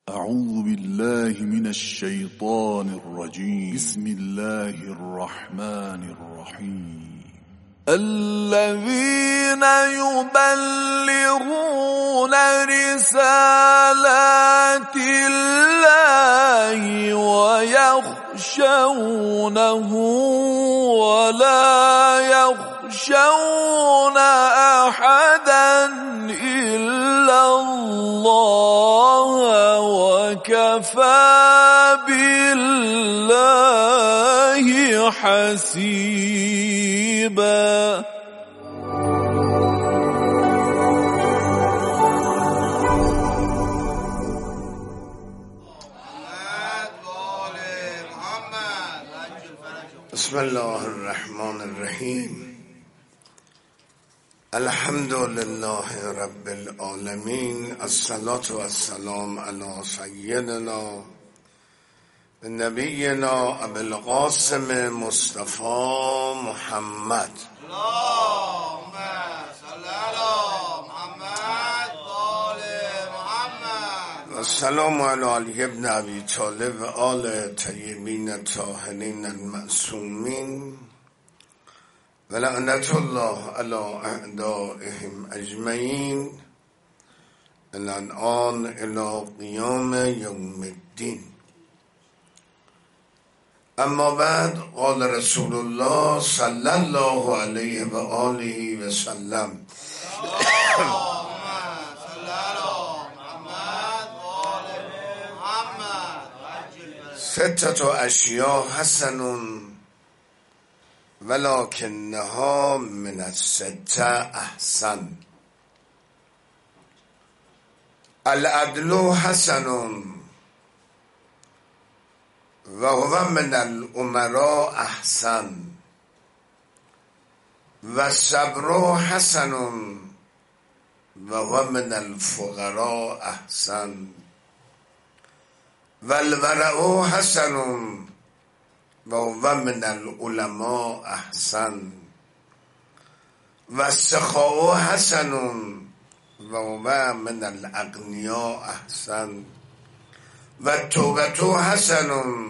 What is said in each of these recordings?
أعوذ بالله من الشيطان الرجيم. بسم الله الرحمن الرحيم. الذين يبلغون رسالات الله ويخشونه ولا يخشون أحدا إلا الله وكفى بالله حسيبا. بسم الله الرحمن الرحیم. الحمد لله رب العالمین. الصلاة والسلام علی سیدنا و نبینا ابی القاسم مصطفی محمد. اللهم صل علی محمد و آل محمد. و السلام علی علی ابن ابی طالب و آل طیبین الطاهرین المعصومین و لعنت الله علی اعدائهم اجمعین الان الی قیام یوم الدین. اما بعد، قال رسول الله صلی الله علیه و آله و سلم: ستة اشیاء حسن ولکنها من الستة احسن. العدل حسن و هو من الامراء احسن و الصبر حسن و هو من الفقراء احسن و الورع حسن و هو من العلماء احسن و السخاء حسن و هو من الاغنیاء احسن و التوبة حسن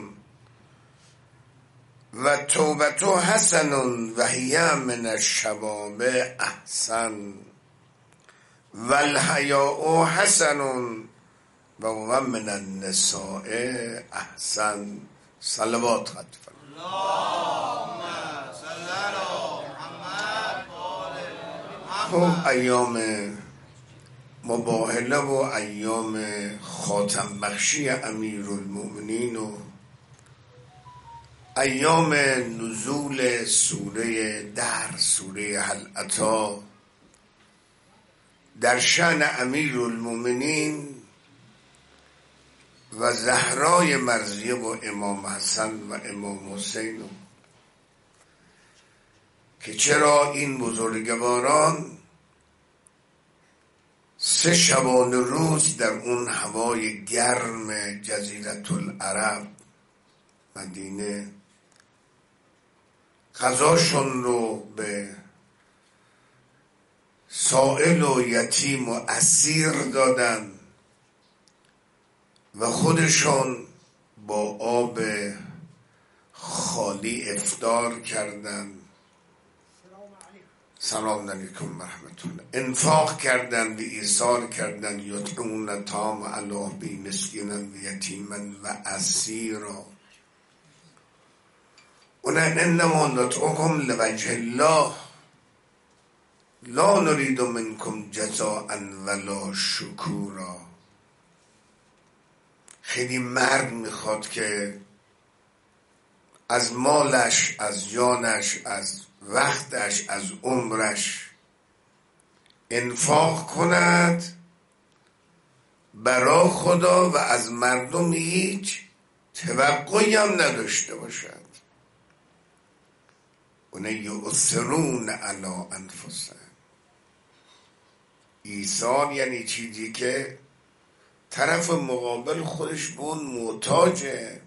و توبة حسن و هی من الشباب احسن و الحیاء حسن و هو من النساء احسن. صلوات خط اللهم صل علی محمد و آل محمد. خب، ایام مباهله و ایام خاتم بخشی امیرالمؤمنین و ایام نزول سوره هل اتی در شأن امیرالمؤمنین و زهرای مرضیه و امام حسن و امام حسین، که چرا این بزرگواران 3 شبانه روز در اون هوای گرم جزیره العرب مدینه غذاشون رو به سائل و یتیم و اسیر دادن و خودشون با آب خالی افطار کردن. سلام علیکم و رحمت الله. انفاق کردن و ایثار کردن. یطعمون طعام علی حبه مسکینا و یتیما و اسیرا. انما نطعمکم لوجه الله لا نريد منکم جزاء ولا شکورا. خیلی مرد میخواد که از مالش، از جانش، از وقتش، از عمرش انفاق کند برای خدا و از مردم هیچ توقعی هم نداشته باشد. اونه یؤثرون علی انفسهم. ایثار یعنی چیزی که طرف مقابل خودش به اون محتاجه،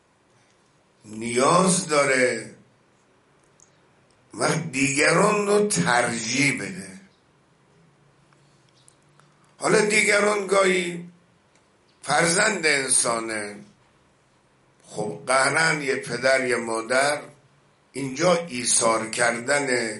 نیاز داره و دیگران رو ترجیح بده. حالا دیگران گاهی فرزند انسانه. خب قهرن یه پدر یه مادر اینجا ایثار کردن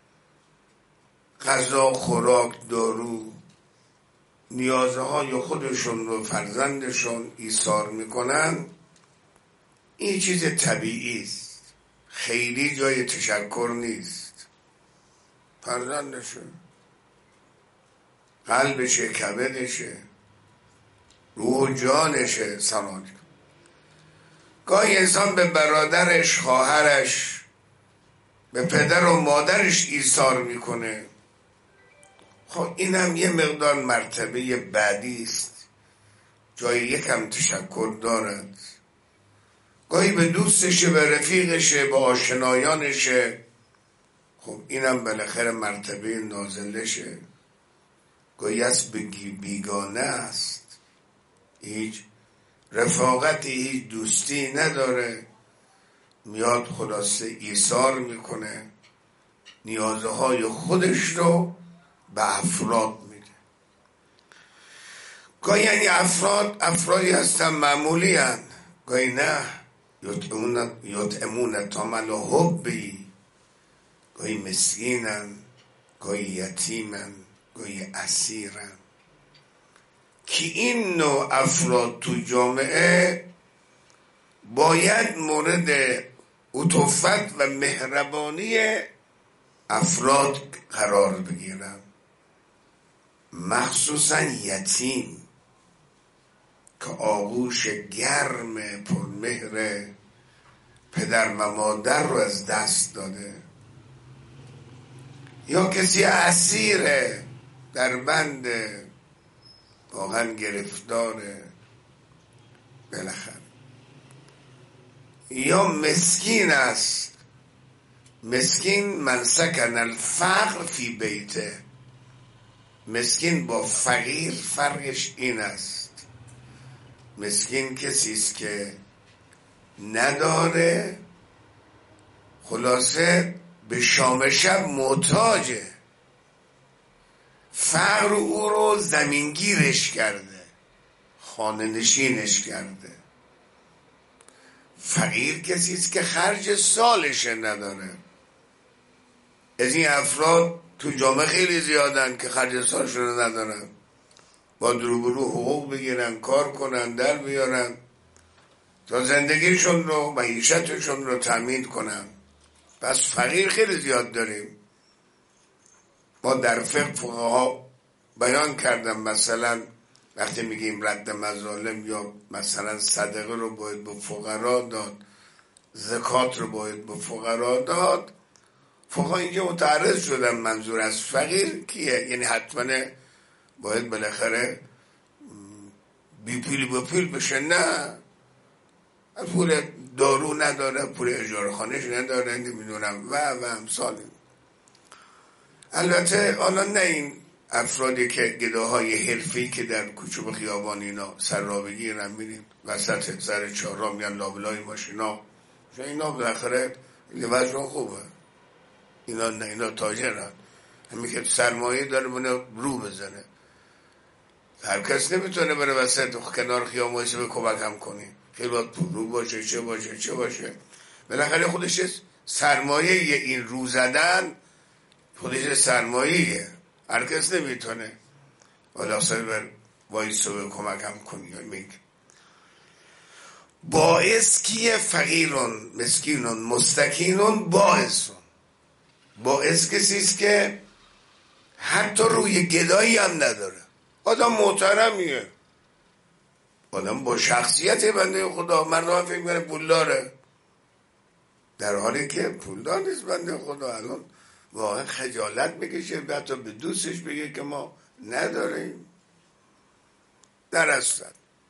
غذا، خوراک، دارو، نیازهای خودشون رو فرزندشون ایثار میکنن، این چیز طبیعی است، خیلی جای تشکر نیست. فرزندشه، قلبشه، کبدشه، روح و جانشه. سلام. گاهی انسان به برادرش، خواهرش، به پدر و مادرش ایثار میکنه. خب این هم یه مقدار مرتبه بعدی است، جای یکم تشکر دارد. گاهی به دوستشه، به رفیقشه، به آشنایانشه. خب اینم بالاخره مرتبه نازلشه. گاهی از بیگانه است، هیچ رفاقتی، هیچ دوستی نداره، میاد خلاصه ایثار میکنه، نیازهای خودش رو به افراد میده. گاهی یعنی افرادی هستن معمولی هن. گاهی نه، یطعمون طعام الحبی، گاهی مسکینن، گاهی یتیمن، گاهی اسیرن. که این نوع افراد تو جامعه باید مورد عطوفت و مهربانی افراد قرار بگیرن، مخصوصا یتیم که آغوش گرم پرمهر پدر و مادر رو از دست داده، یا کسی اسیره، در بند، واقعا گرفتاره بالاخره، یا مسکین است. مسکین من سکن الفقر فی بیته. مسکین با فقیر فرقش این است، مسکین کسی است که نداره، خلاصه به شام شب محتاجه، فقر او رو زمینگیرش کرده، خانه نشینش کرده. فقیر کسی است که خرج سالش نداره. از این افراد تو جامعه خیلی زیادن که خرج سالشون ندارن، با روبرو حقوق بگیرن، کار کنن، در بیارن تا زندگیشون رو، معیشتشون رو تامین کنن. پس فقیر خیلی زیاد داریم. ما در فقها بیان کردم، مثلا وقتی میگیم رد مظالم، یا مثلا صدقه رو باید به فقرا داد، زکات رو باید به فقرا داد، فقها اینجا متعرض شدن منظور از فقیر کیه. یعنی حتما باید بالاخره بی پول بشه؟ نه، پول دارو نداره، پول اجاره خانهش نداره، نمیدونم و امثال. البته حالا نه این افرادی که گداهای حرفی که در کوچه و خیابان اینا سر را بگیرن، میریم وسط سر چهارراه میان لابلای ماشینا، اینا بالاخره وضعشون خوبه، اینا نه، اینا تاجرن، همین که سرمایه داره بونه رو بزنه. هر کس نمیتونه بره وسط کنار خیابان وایسه به کمک هم کنی، خیلی باید پول رو باشه، چه باشه. بالاخره خودش سرمایه این رو زدن، خودش سرمایه، هر کس نمیتونه والا سر بر وایسه به کمک هم کنی. باعث کیه؟ فقیرون، مسکینون، مستکینون، باعث کسی است که حتی روی گدایی هم نداره، آدم محترمیه، آدم با شخصیت بنده خدا. مردم فکر میکنه پولداره، در حالی که پولدار نیست بنده خدا. الان واقعا خجالت میکشه حتی به دوستش بگه که ما نداریم. در اصل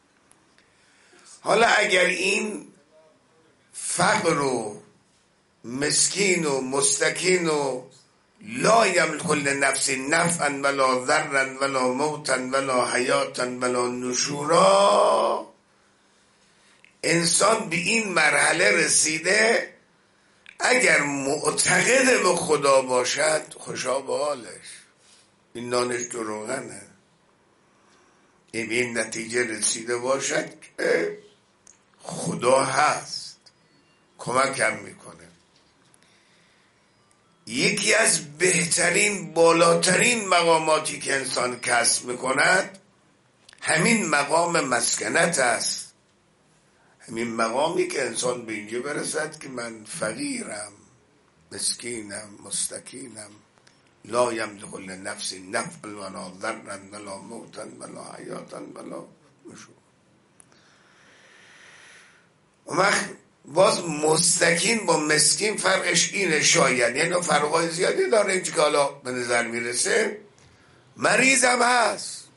حالا اگر این فقر و مسکین و مستکین و لا یملک لنفس نفعا ولا ضرا ولا موتا ولا حیاتا ولا نشورا، انسان به این مرحله رسیده اگر معتقد به خدا باشد خوشا به حالش، این نانش تو روغنه. این نتیجه رسیده باشد که خدا هست، کمکم میکنه. یکی از بهترین بالاترین مقاماتی که انسان کسب میکند همین مقام مسکنت است. همین مقامی که انسان به اینجا برسد که من فقیرم، مسکینم، مستکینم، لا یملک لنفس نفعا ولا ضرا ولا موتا ولا حیاتا ولا نشورا. باز مستکین با مسکین فرقش اینه، شاید یعنی فرقای زیادی داره اینچه که حالا به نظر میرسه. مریضم هست،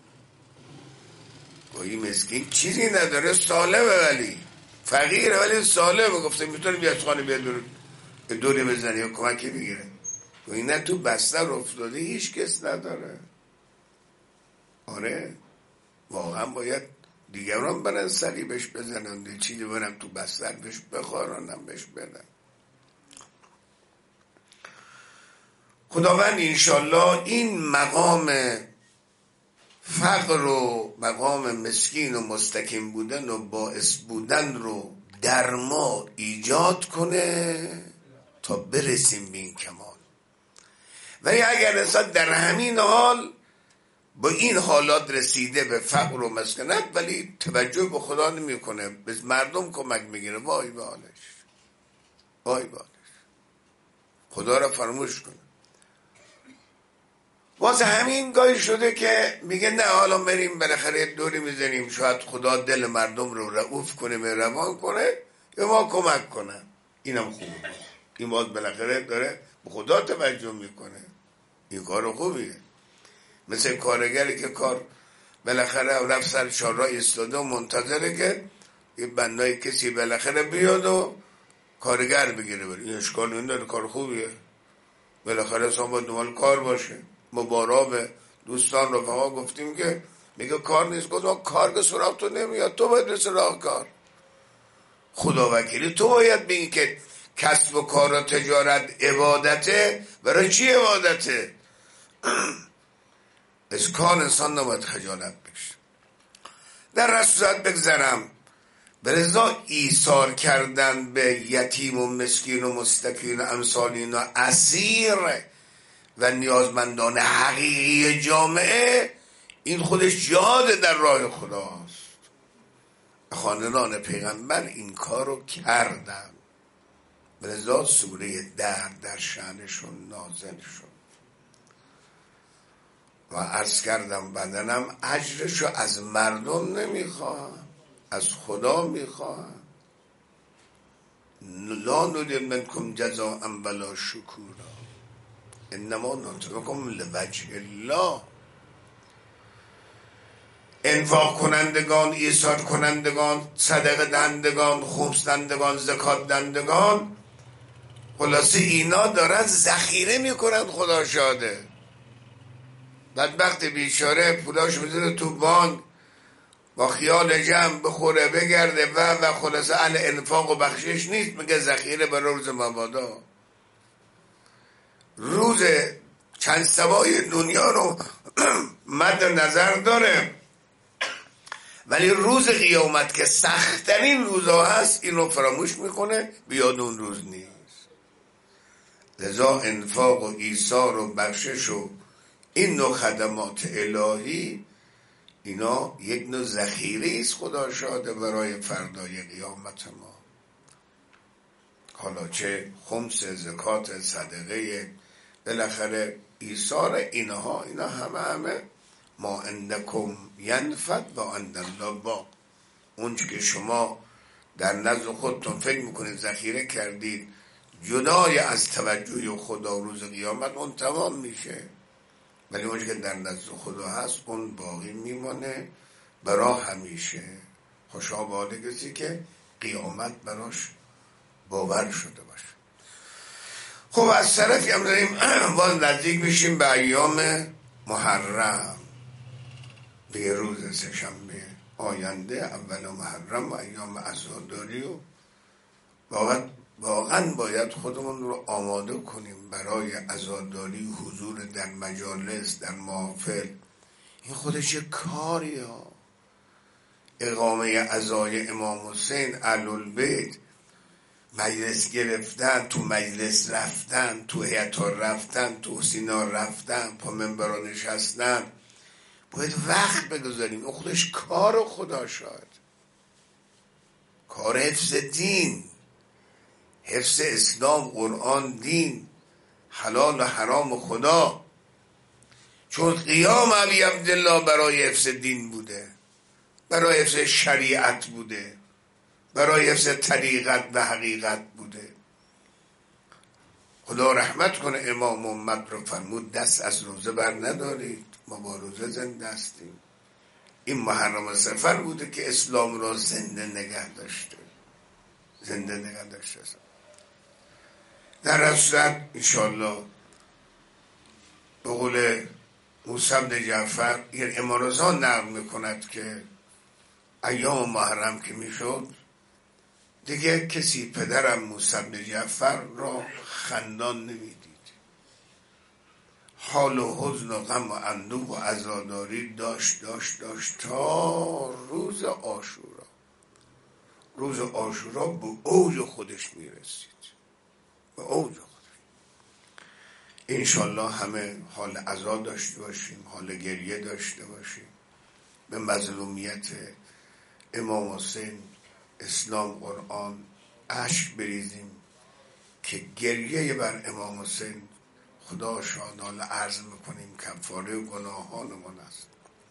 گویی مسکین چیزی نداره، سالمه ولی فقیره ولی سالمه، گفته میتونه بیاد خانه بیاد دوری بزنی و کمکی بگیره. گویی نه تو بستر افتاده هیچ کس نداره. آره واقعا باید دیگران برن سری بهش بزنن، چیزی برم تو بستر بهش بخارانم بهش بدن. خداوند انشالله این مقام فقر و مقام مسکین و مستکین بودن و باعث بودن رو در ما ایجاد کنه تا برسیم به این کمال. ولی اگر انسان در همین حال با این حالات رسیده به فقر و مسکنت ولی توجه به خدا نمی کنه، به مردم کمک میگیره، وای به حالش، وای به حالش، خدا را فراموش کنه. واسه همین گاهی شده که میگه نه حالا بریم بالاخره دوری میزنیم، شاید خدا دل مردم رو رعوف کنه، مهربان کنه یا ما کمک کنه. اینم خوبه، این باز بالاخره داره به خدا توجه میکنه، این کار خوبیه. مثل کارگری که کار بالاخره رفت سر چهارراه ایستاده و منتظره که یه بنای کسی بالاخره بیاد و کارگر بگیره بره. این اشکال این داره، کار خوبیه، بالاخره اصلا باید دنبال کار باشه. ما بارا به دوستان رفقا گفتیم که میگه کار نیست، گفتم کار که سراغ تو نمیاد، تو باید به سراغ کار. خدا وکیلی تو باید بگی که کسب و کار و تجارت عبادته. برای چی عبادته؟ از کار انسان نباید خجالت بکشه. در رسولت بگذرم به رضا ایثار کردن به یتیم و مسکین و مستکین و امثالین و اسیر و نیازمندان حقیقی جامعه، این خودش جهاد در راه خداست. خاندان پیغمبر این کار رو کردن، به رضا سوره در شأنشون نازل شد. و عرض کردم بدنم اجرشو از مردم نمیخواهم، از خدا میخواهم. لا نريد منكم جزاء ولا شکورا انما نطعمكم لوجه الله. انفاق کنندگان، ایثار کنندگان، صدقه دهندگان، خمس دهندگان، زکات دهندگان، خلاصه اینا دارن ذخیره میکنن، خدا شاده. بدبخت بیچاره پولاش بذاره تو بانک با خیال جمع بخوره بگرده و خلاصه اهل انفاق و بخشش نیست، میگه ذخیره برای روز مبادا. روز چند سبای دنیا رو مد نظر داره، ولی روز قیامت که سخت‌ترین روزها هست این رو فراموش میکنه، بیاد اون روز نیست. لذا انفاق و ایثار و بخشش و این نوع خدمات الهی، اینا یک نوع ذخیره است خدا شاده برای فردای قیامت ما. حالا چه خمس، زکات، صدقه، بالاخره ایثار، اینا همه ما عندکم ینفد و عند الله باق. اون که شما در نزد خودتون فکر میکنید ذخیره کردید جدای از توجه خدا روز قیامت اون تمام میشه، ولی اون که در نزد خدا هست اون باقی میمانه برای همیشه. خوشا به حال کسی که قیامت براش باور شده باشه. خب از طرفی هم داریم باز نزدیک میشیم به ایام محرم، به روز سه‌شنبه آینده اول محرم و ایام عزاداری، و واقعا باید خودمون رو آماده کنیم برای عزاداری، حضور در مجالس، در محافل. این خودش یک کاری ها. اقامه عزای امام حسین اهل‌البیت، مجلس گرفتن، تو مجلس رفتن، تو هیئت‌ها رفتن، تو سینا رفتن، پا منبرها نشستن، باید وقت بگذاریم. اون خودش کار خدا شد، کار حفظ دین، حفظ اسلام، قرآن، دین، حلال و حرام خدا. چون قیام علی عبدالله برای حفظ دین بوده، برای حفظ شریعت بوده، برای حفظ طریقت و حقیقت بوده. خدا رحمت کنه امام امت رو فرمود دست از روزه بر ندارید، ما با روزه زنده هستیم. این محرم سفر بوده که اسلام را زنده نگه داشته، زنده نگه داشته. در صورت انشاءالله به قول موسی بن جعفر، این امارزا نقل میکند که ایام محرم که میشد دیگه کسی پدرم موسی بن جعفر را خندان نمیدید، حال و حزن و غم و اندوه و عزاداری داشت تا روز عاشورا. روز عاشورا به اوج خودش میرسید، به اوج خودش. انشالله همه حال عزا داشته باشیم، حال گریه داشته باشیم، به مظلومیت امام حسین، اسلام، قرآن اشک بریزیم که گریه بر امام حسین خدا شادانه عرض میکنیم کفاره گناهانمان است.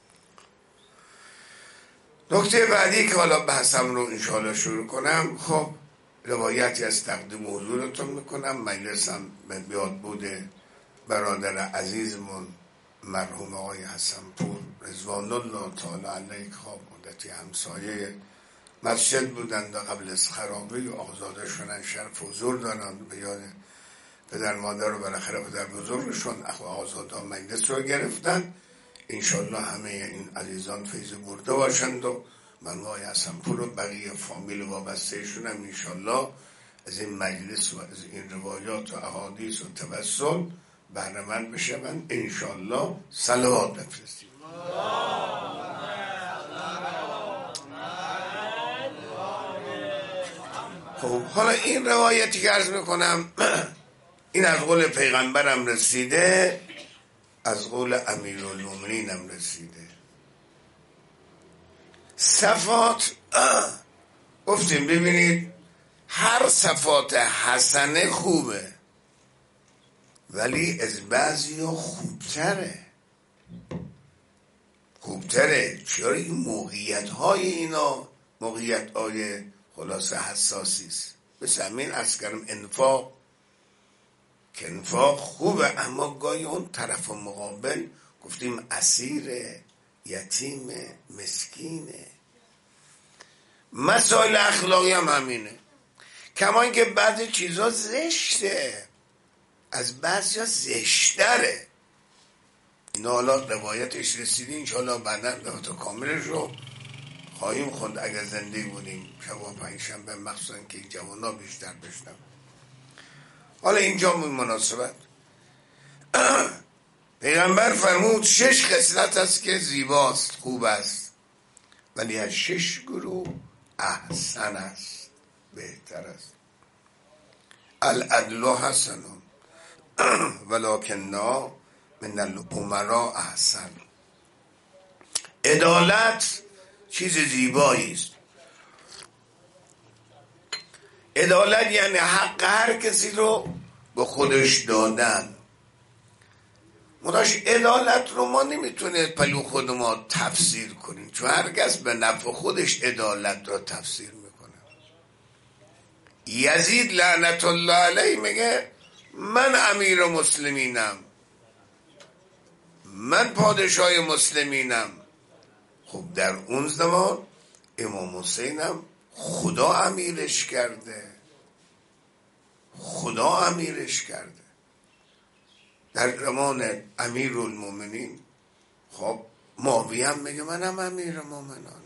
نکته بعدی که حالا بحثم رو انشاءالله شروع کنم، خب روایتی از تقدیم حضورتون میکنم. مجلسم به بیاد بوده برادر عزیزمون مرحوم آقای حسن پور رضوان الله تعالی علیه، خواب مدتی همسایه مسجد بودند و قبل از خرابی آزاده شدن، شرف حضور دارن، به یاد پدر مادر رو بالاخره پدر بزرگشون آزاده مجلس رو گرفتن. انشالله همه این عزیزان فیض برده باشند و من آقای حسن پور و بقیه فامیل وابسته شونم انشالله از این مجلس و از این روایات و احادیث و توسل بهره مند بشوند. انشالله صلوات بفرستیم. خب حالا این روایتی که عرض میکنم این از قول پیغمبرم رسیده، از قول امیرالمومنینم رسیده. صفات گفتیم ببینید هر صفات حسنه خوبه ولی از بعضی ها خوبتره. چرا؟ این موقعیت های اینا موقعیت های خلاصه حساسی است. مثل همین از کردم انفاق، که انفاق خوبه اما گاهی اون طرف مقابل گفتیم اسیره، یتیمه، مسکینه. مسائل اخلاقی هم همینه، کما اینکه بعضی چیزا زشته، از بعضیا زشتره. اینا حالا روایتش رسیدی انشاءالله بعدا روایت کاملش رو خواهیم خوند اگر زنده بودیم شب پنجشنبه، مخصوصا که این جوانا بیشتر بشنم. حالا اینجا مناسبت پیغمبر فرمود 6 خصلت است که زیباست، خوب است، ولی از 6 گروه احسن است، بهتر است. العدل حسن ولکن من الامراء احسن. عدالت چیز زیبایی است. عدالت یعنی حق هر کسی رو به خودش دادن. مداش عدالت رو ما نمیتونه پلو خود ما تفسیر کنیم، چون هر کس به نفع خودش عدالت رو تفسیر میکنه. یزید لعنت الله علیه میگه من امیر مسلمینم، من پادشاه مسلمینم. خب در اون زمان امام حسینم خدا امیرش کرده، خدا امیرش کرده. در زمان امیرالمومنین خب معاویه هم میگه منم امیرالمومنانم.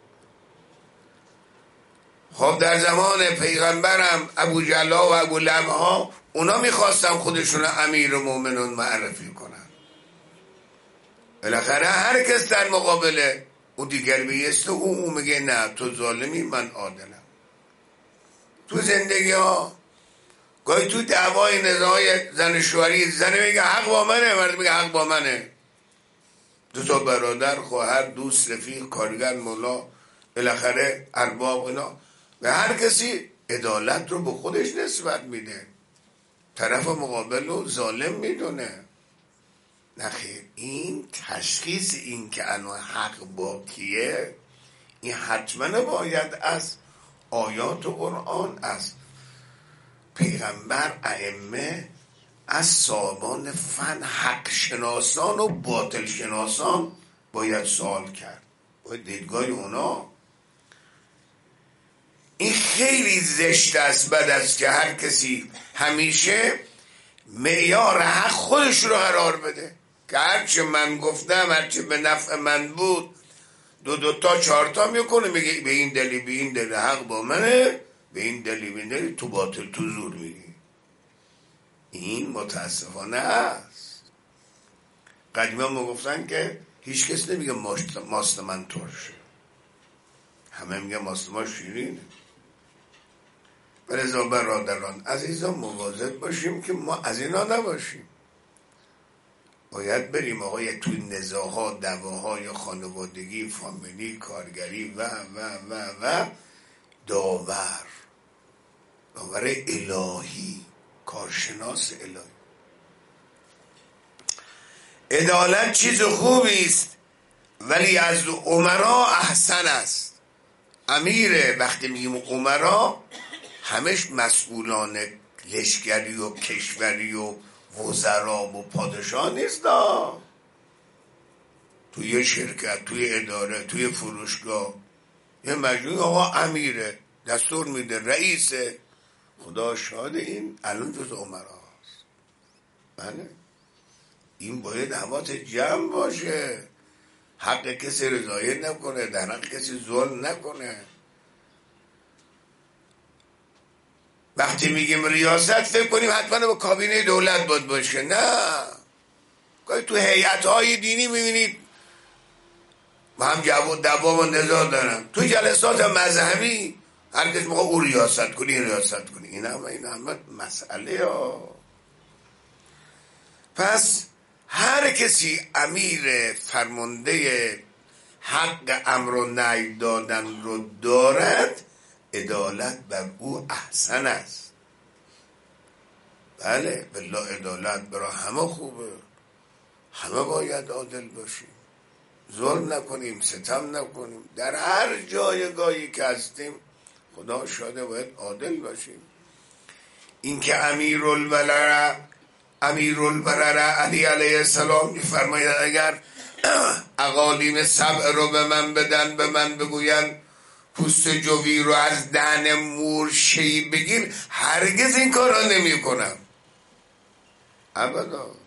خب در زمان پیغمبرم ابو جهل و ابو لهب ها اونا میخواستن خودشون امیرالمومنین معرفی کنن. بالاخره هر کس در مقابله اون دیگر بیسته اون میگه نه تو ظالمی من عادلم. تو زندگی ها گاهی تو دعوای نزاعی زن شوهری زن میگه حق با منه، مرد میگه حق با منه. دو تا برادر، خواهر، دوست، رفیق، کارگر، مولا، بالاخره ارباب اینا و هر کسی عدالت رو به خودش نسبت میده، طرف مقابل رو ظالم میدونه. نخیر، این تشخیص این که الان حق با کیه این حتما باید از آیات قرآن، از پیغمبر، ائمه، از صاحبان فن، حق شناسان و باطل شناسان باید سوال کرد، باید دیدگاه اونا. این خیلی زشت است، بد است که هر کسی همیشه معیار حق خودش رو قرار بده که هرچه من گفتم، هرچه به نفع من بود، دو تا چهار تا میکنه، میگه به این دلیل به این دلیل حق با منه، به این دلیل به این دلیل تو باطل تو زور میگی. این متاسفانه است. قدیما ما گفتن که هیچ کس نمیگه ماست من ترشه، همه میگه ماست ما شیرینه. ولذا برادران عزیزان مواظب باشیم که ما از اینا نباشیم. باید بریم آقای توی نزاع‌ها، دعواهای خانوادگی، فامیلی، کارگری و داور الهی، کارشناس الهی. عدالت چیز خوبی است ولی از امرا احسن است. امیر، وقتی میگیم امرا همش مسئولان لشکری و کشوری و وزرا و پادشاه نیست. توی شرکت، توی اداره، توی فروشگاه یه مجموعه آقا امیره، دستور میده، رئیسه، خدا شاده این الان جز امراست. بله، این باید حوات جمع باشه، حق کسی رضایت نکنه، در حق کسی ظلم نکنه. وقتی میگیم ریاست فکر کنیم حتما با کابینه دولت باید باشه، نه. تو هیئت‌های دینی میبینید با هم دعوا و نزاع دارن، تو جلسات مذهبی هر کس میگه او ریاست کنی، این ریاست کنی. این همه مسئله ها. پس هر کسی امیر فرمانده حق امر و نهی دادن رو دارد، عدالت بر او احسن است. بله، بالله عدالت برای همه خوبه، همه باید عادل باشیم، ظلم نکنیم، ستم نکنیم، در هر جایگاهی که هستیم خدا شاده باید عادل باشیم. این که امیرالبرره علی علیه السلام میفرماید اگر اقالیم سبع رو به من بدن، به من بگوین پوست جوی رو از دهن مور شی بگیر، هرگز این کار را نمی کنم. ابدا.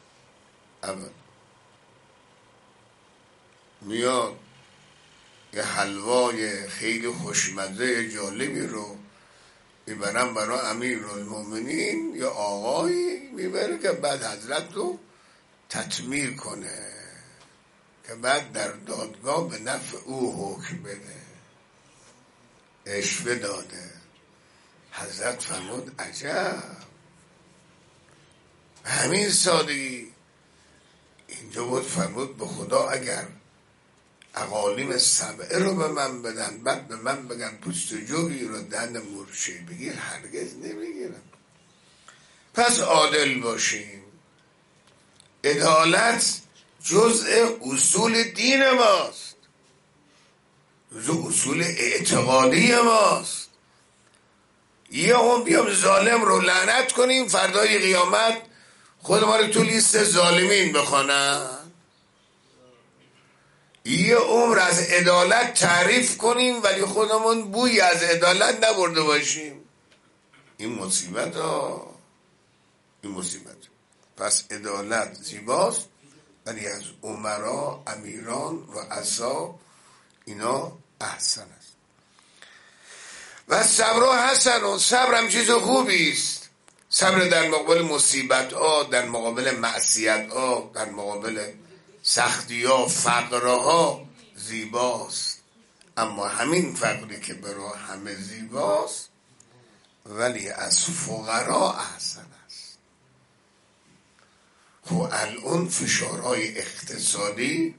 میاد یه حلوای خیلی خوشمزه جالبی رو میبرم برای امیرالمومنین، یا آقایی میبره که بعد حضرت رو تطمیر کنه، که بعد در دادگاه به نفع او حکم بده. اشوه داده. حضرت فرمود عجب، همین سادگی. اینجا بود فرمود به خدا اگر اقالیم سبعه رو به من بدن، بعد به من بگن پوست جوی رو دهن مورچه بگیر، هرگز نمیگیرم. پس عادل باشیم. عدالت جزء اصول دین ماست، جزء اصول اعتقادی ماست. یه هم بیام ظالم رو لعنت کنیم، فردای قیامت خود ما رو تو لیست ظالمین بخوانن. یه عمر از عدالت تعریف کنیم ولی خودمون بوی از عدالت نبرده باشیم. این مصیبت ها، این مصیبت. پس عدالت زیباست ولی از امرا، امیران و اصحاب اینا احسن است. و صبر حسن، صبر هم چیز خوبی است. صبر در مقابل مصیبت ها، در مقابل معصیت ها، در مقابل سختی ها فقرها زیباست، اما همین فقری که برای همه زیباست ولی از فقرا احسن است. خب الان فشارهای اقتصادی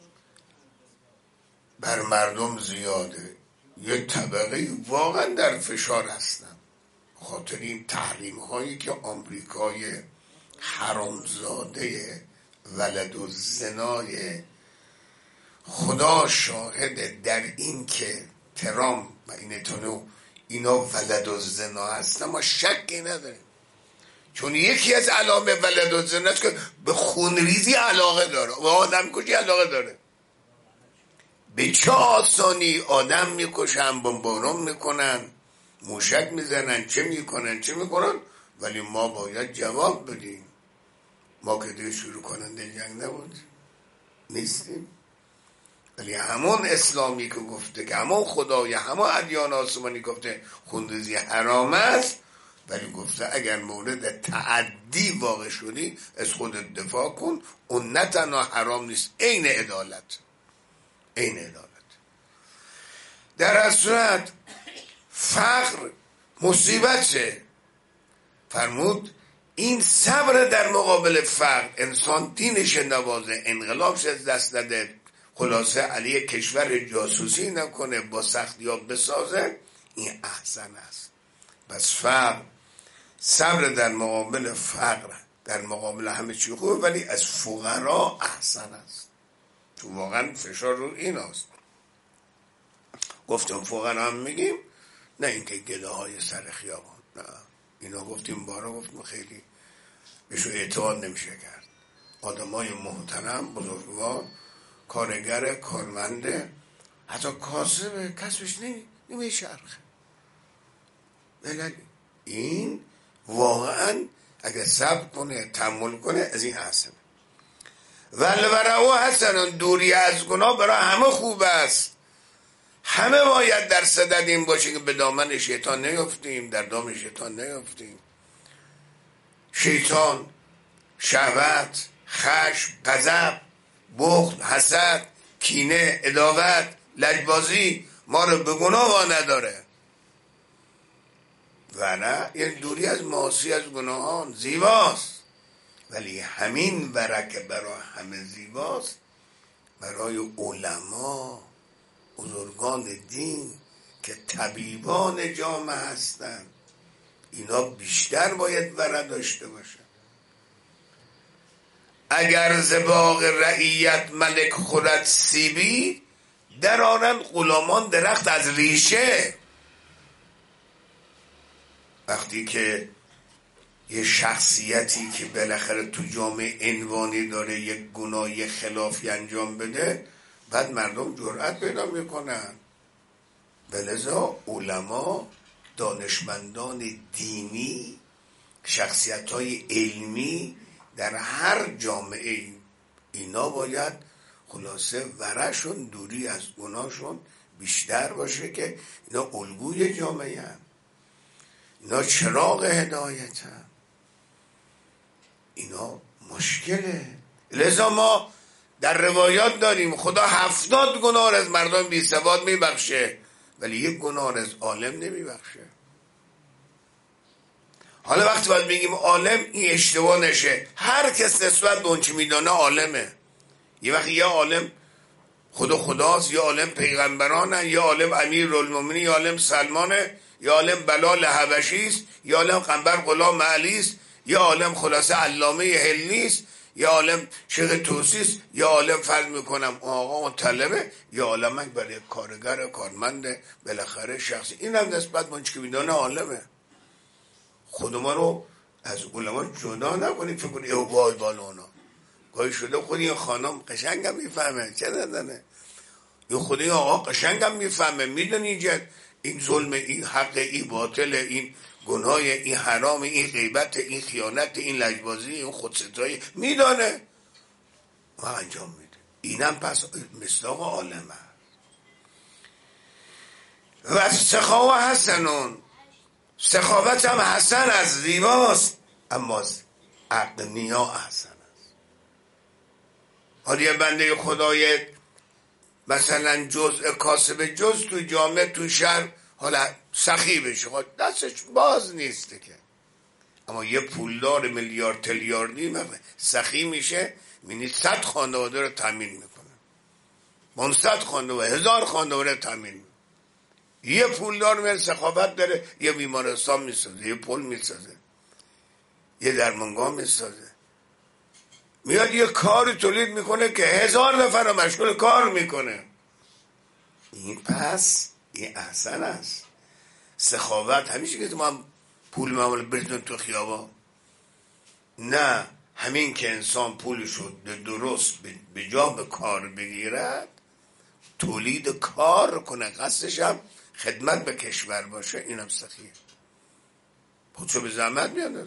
بر مردم زیاده، یه طبقه واقعا در فشار هستن خاطر این تحریم هایی که آمریکای حرامزاده ولد و زنای خدا شاهده در این که ترامپ و اینتونو اینا ولد و زنا هستن، ما شکی نداریم، چون یکی از علامه ولد و زنا است که به خونریزی علاقه داره و آدم کشی علاقه داره. به چه آسانی آدم میکشن، بمبارون میکنن، موشک میزنن، چه میکنن، ولی ما باید جواب بدیم. ما که دیگه شروع کننده جنگ نبود نیستیم، ولی همون اسلامی که گفته که همون خدای همون ادیان آسمانی گفته خونریزی حرام است، ولی گفته اگر مورد تعدی واقع شدی از خودت دفاع کن. اون نه تنها حرام نیست، عین عدالت. در از صورت فقر مصیبته. فرمود این صبر در مقابل فقر، انسان دینش نوازه، انقلابش از دست نده، خلاصه علیه کشور جاسوسی نکنه، با سختی ها بسازه، این احسن است. پس صبر در مقابل فقر، در مقابل همه چی خوبه، ولی از فقرا احسن است، تو واقعا فشار رو این است. گفتم فقرا هم میگیم، نه اینکه گله های سر خیابان، نه اینا گفتیم بارا، گفتیم خیلی بهشو اعتماد نمیشه کرد. آدمای محترم، بزرگوار، کارگر، کارمنده، حتی کاسب، کسبش نمیچرخه. ولی این واقعا اگه صبر کنه، تحمل کنه، از این حسنه. ولورعو حسنون، دوری از گناه برای همه خوب است. همه باید در صدد این باشه که به دامن شیطان نیفتیم، در دام شیطان نیفتیم. شیطان، شهوت، خشم، غضب، بخل، حسد، کینه، عداوت، لجبازی ما رو به گناه وا نداره. و نه، یعنی دوری از معاصی، از گناهان زیباست، ولی همین ورکه برای همه زیباست، برای علما، بزرگان دین که طبیبان جامعه هستند، اینا بیشتر باید ورع داشته باشن. اگر ز باغ رعیت ملک خورد سیبی، در آرند غلامان درخت از ریشه. وقتی که یه شخصیتی که بالاخره تو جامعه عنوانی داره یک گناه خلافی انجام بده، بعد مردم جرأت پیدا میکنن. بلذا علما، دانشمندان دینی، شخصیت‌های علمی در هر جامعه، اینا باید خلاصه ورعشون، دوری از گناهشون بیشتر باشه که اینا الگوی جامعه هم. اینا چراغ هدایت هم. اینا مشکله. لذا ما در روایات داریم خدا 70 گناه از مردم بی سواد میبخشه، ولی یک گناه از عالم نمیبخشه. حالا وقتی باید بگیم عالم، این اشتباه نشه، هر کس نسبت به اون چی میدانه عالمه. یه وقتی یه عالم خداست، یه عالم پیغمبرانه، یه عالم امیرالمومنین، یه عالم سلمانه، یه عالم بلال حبشی است، یه عالم قنبر غلام علی است، یه عالم خلاصه علامه هلنی است، یه عالم شیخ توسی است، یه عالم فرض میکنم آقا طلبه، یه عالم برای کارگر، کارمند، بالاخره شخصی. این هم نسبت به اون چی میدانه عالمه. خود ما رو از علما جدا نکنید، فکر کنید او وای بالانا گاهی شده خود این خانم قشنگم میفهمه، چه ندانه، یا خود این آقا قشنگم میفهمه، میدونی این ظلم، این حق، این باطل، این گناه، این حرام، این غیبت، این خیانت، این لجبازی، این خودستایی، میدانه و انجام میده. اینم پس مصداق عالمه. و سخاوت حسنون، سخاوت هم حسن از زیباست، اما اغنیا حسن است. حالا یه بنده خدای مثلا جزء کاسب جز تو جامعه تو شهر حالا سخی بشه، دستش باز نیسته که، اما یه پولدار میلیارد تریلیاردی سخی میشه، می‌بینی 100 خانواده رو تامین میکنه، 500 خانواده، 1000 خانواده رو تامین میکنه. یه پولدار میاد سخاوت داره، یه بیمارستان میسازه، یه پل میسازه، یه درمانگاه میسازه، میاد یه کار تولید میکنه که 1000 نفر رو مشغول کار میکنه. این پس این احسن است. سخاوت همیشه که ما پول معمول بریزن تو خیابان، نه همین که انسان پولشو درست به جا به کار بگیرد، تولید کار کنه، قصدش هم خدمت به کشور باشه، اینم سخیه. خودشو به زحمت میاد،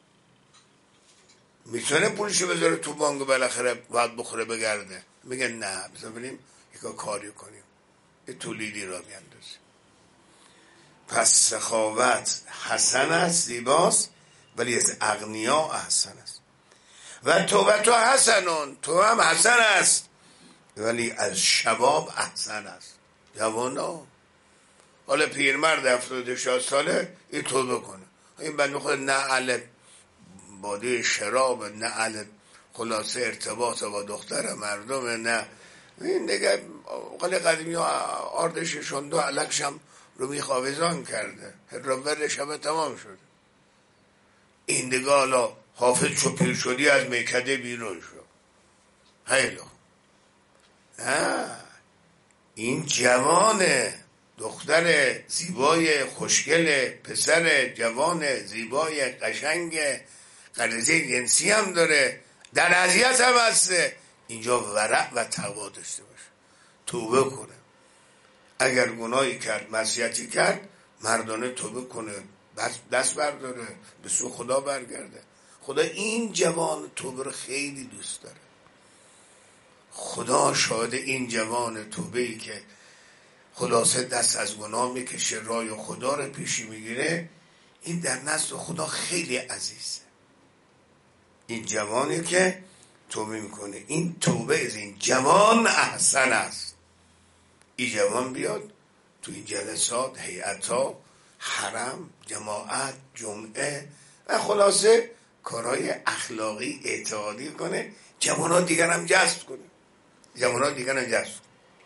میتونه پولشو بذاره تو بانک بالاخره باید بخوره بگرده، میگه نه بذار بریم یک کاری کنیم، یه تولیدی را میاندازیم. پس سخاوت حسن است، زیباست، ولی از اغنیا احسن است. و توبت حسنون، تو هم حسن است ولی از شباب احسن است. جوانا، حالا پیرمرد 76 ساله این توبه کنه، این بنده خود نه اهل باده شراب، نه اهل خلاصه ارتباط با دختر مردم، نه این دیگه قال قدیمی ها آردششون دو علکشم رو میخواویزان کرده، هرابر شب تمام شده. این دیگه حالا حافظ چو پیر شدی از میکده بیرون شد. خیلی نه، این جوان دختر زیبای خوشگل، پسر جوان زیبای قشنگ، غریزه جنسی هم داره، در اذیت هم هسته، اینجا ورع و تقوا داشته باشه، توبه کنه. اگر گناهی کرد، معصیتی کرد، مردانه توبه کنه، دست برداره، به سوی خدا برگرده. خدا این جوان توبه رو خیلی دوست داره. خدا شاهد این جوان توبه‌ای که خلاصه دست از گناه میکشه، رای خدا رو پیشی میگیره، این در نزد خدا خیلی عزیزه. این جوانی که توبه میکنه، این توبه از این جوان احسن است. این جوان بیاد تو این جلسات، هیئت‌ها، حرم، جماعت، جمعه و خلاصه کارهای اخلاقی اعتقادی کنه، جوانان دیگر هم جذب کنه، جوانان دیگر هم جذب کنه.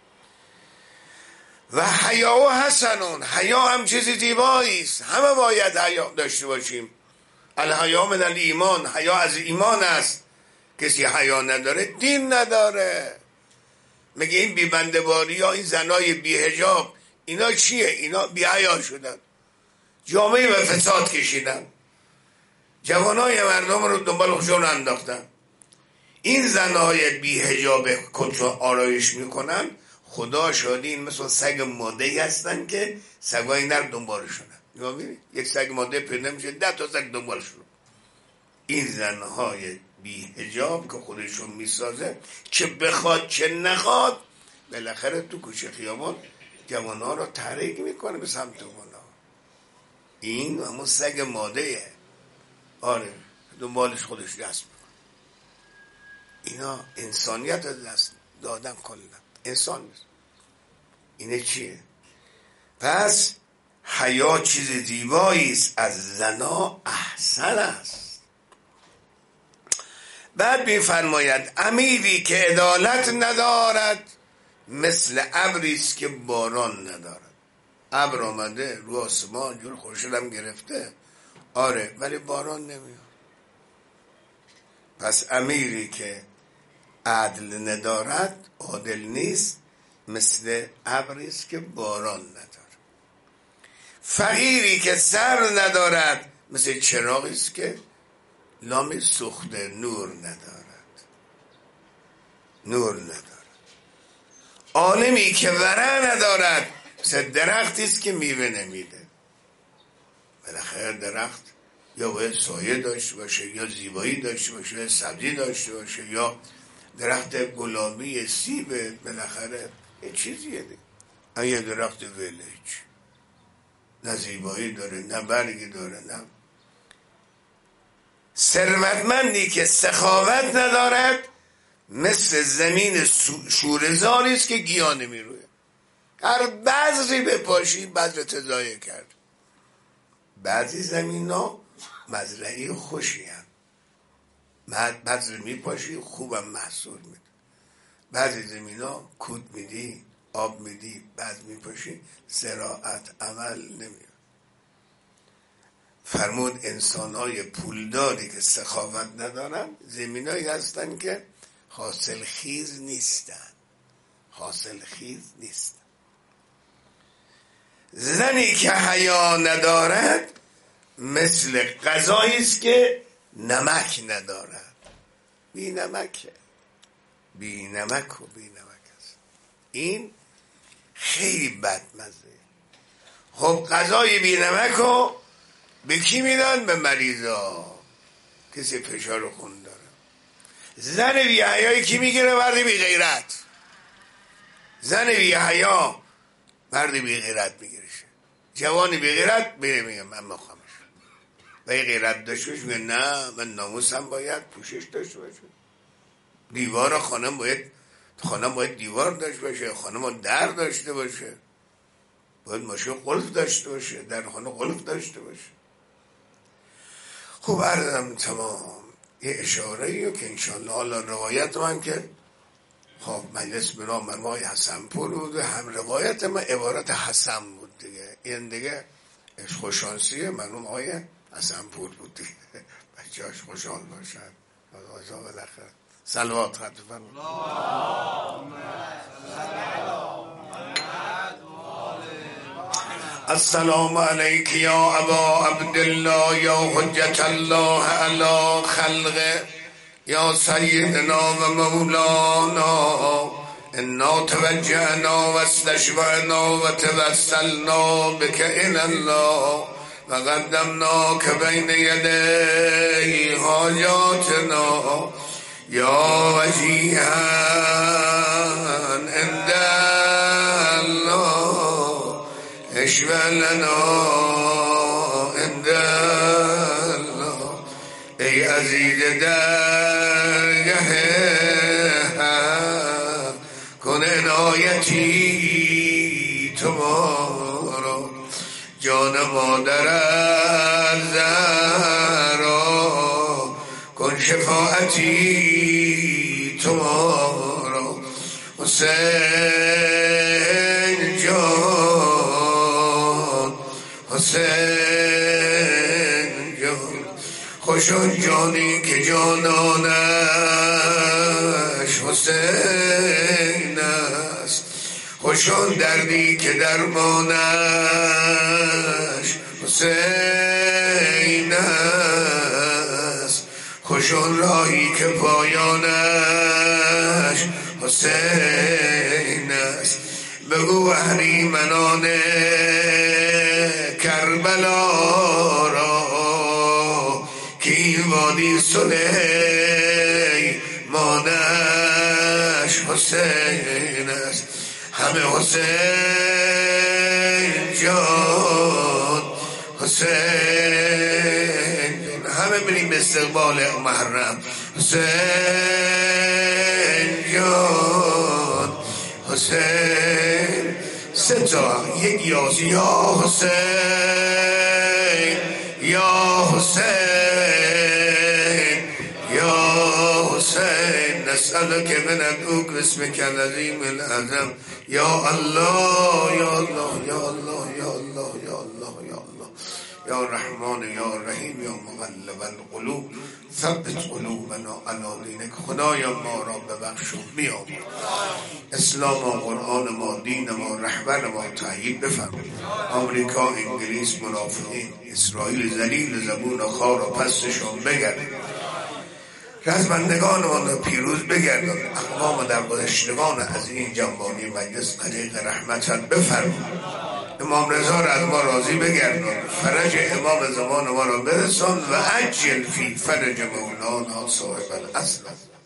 و حیا و حسنون، حیا هم چیزی زیبایی است، همه باید حیا داشته باشیم. الحیا من الایمان، حیا از ایمان است. کسی حیا نداره دین نداره. میگه این بی‌بنده‌باری ها، این زنای بی‌حجاب، اینا چیه؟ اینا بی‌حیا شدن، جامعه به فساد کشیدن، جوانای مردم رو دنبال خودشون انداختن. این زنای بی‌حجاب خودشون آرایش میکنن، خدا شاهد این مثل سگ ماده هستن که سگای نر دنبالشونن. یک سگ ماده پیدا میشه 10 تا سگ دنبالشون. این زنهای بی‌حجاب که خودشون میسازه، چه بخواد چه نخواد، بالاخره تو کوچه خیابان جوانها رو تحریک میکنه به سمت گناه. این همون سگ ماده‌ایه، آره، دنبالش خودش دست میکنه. اینا انسانیت از دست دادن، کلا انسان نیست. اینه چیه؟ پس حیا چیز زیبایی است، از زنا احسن است. بعد می‌فرماید امیری که عدالت ندارد مثل ابری است که باران ندارد. ابر آمده رو آسمان، جور خورشید هم گرفته، آره، ولی باران نمیاد. پس امیری که عدل ندارد، عادل نیست، مثل ابری است که باران ندارد. فقیری که سر ندارد، مثل چراغی است که لام سوخته، نور ندارد، نور ندارد. عالمی که ورع ندارد، مثل درختی است که میوه نمیده. بالاخره درخت یا باید سایه داشته باشه، یا زیبایی داشته باشه، یا سبزی داشته باشه، یا درخت گلابی سیب، بالاخره یه چیزیه دیگه. یه درخت ولج نه زیبایی داره، نه برگی داره، نه. ثروتمندی که سخاوت ندارد، مثل زمین شوره‌زاری است که گیاه نمیروه. هر بذری بپاشی بذرت ضایع کرد. بعضی زمین ها مزرعی خوشی هم، بذر میپاشی خوبم محصول میده. بعضی زمین ها کود میدی، آب میدی، بعد میپاشی زراعت عمل نمیده. فرمود انسان های پولداری که سخاوت ندارن زمین هایی هستن که حاصل خیز نیستن. زنی که حیا ندارد مثل غذایی است که نمک ندارد. بی نمک است. این خیلی بدمزه. خب غذای بی نمک رو به کی میدن؟ به مریضا، کسی فشار خون داره. زن بی حیایی کی میگیره؟ مرد بی غیرت. زن بی حیا مرد بی غیرت میگیره. جوانی بی غیرت میره میگه من مخمش و یه غیرت داشته باشه میگه نه من ناموسم باید پوشش داشته باشه. دیوار خانم باید دیوار داشته باشه، خانم در داشته باشه، باید ماشین قلف داشته باشه، در خانه قلف داشته باشه. خب عرضم تمام. یه اشاره‌ایه که انشالله حالا روایت من که خب مجلس بنا مرمای حسن پور بود و هم روایت من عبارت حسن بود دیگه. این دیگه خوشانسیه مرحوم آقای حسن پور بود دیگه. بچه‌اش خوشحال باشن. آقا بالاخره صلوات خط فرمایید. السلام علیک یا ابا عبدالله یا حجت الله علی خلقه یا سیدنا و مولانا انا توجهنا و استشفعنا و توسلنا بک الی الله و قدمناک بین یدی حاجاتنا یا وجیها عند الله اشفع لنا عند الله. ای عزیز درگه کن عنایتی تو ما را، جان مادر زهرا کن شفاعتی تو ما را. حسین جان خوش آن جانی که جانانش حسین است، خوش آن دردی که درمانش حسین است، خوش آن راهی که پایانش حسین است. بگو اهریمنان کربلا را که این وادی سلیمانش حسین است. همه حسین جان همه بریم به استقبال محرم. حسین جان سه تا یک یاز یا حسین یا حسین نسألك من ادعوك باسمك العظيم الأعظم یا الله یا الله یا الله یا الله یا الله یا الله یا رحمان یا رحیم یا مقلب القلوب ثبت قلوبنا علی دینک. خدایا ما را ببخش و بیامرز. اسلام و قرآن ما، دین ما، رهبر ما تأیید بفرما. آمریکا، انگلیس، منافقین، اسرائیل ذلیل زبون و خار و پستشون بگرد. رزمندگان ما را پیروز بگردان. اقوام در گذشتگان از این جنبانی مجلس طریق رحمتت بفرما. امام رضا را از ما راضی بگردان. فرج امام زمان ما را برسان و عجل فی فرج مولانا صاحب الاصل.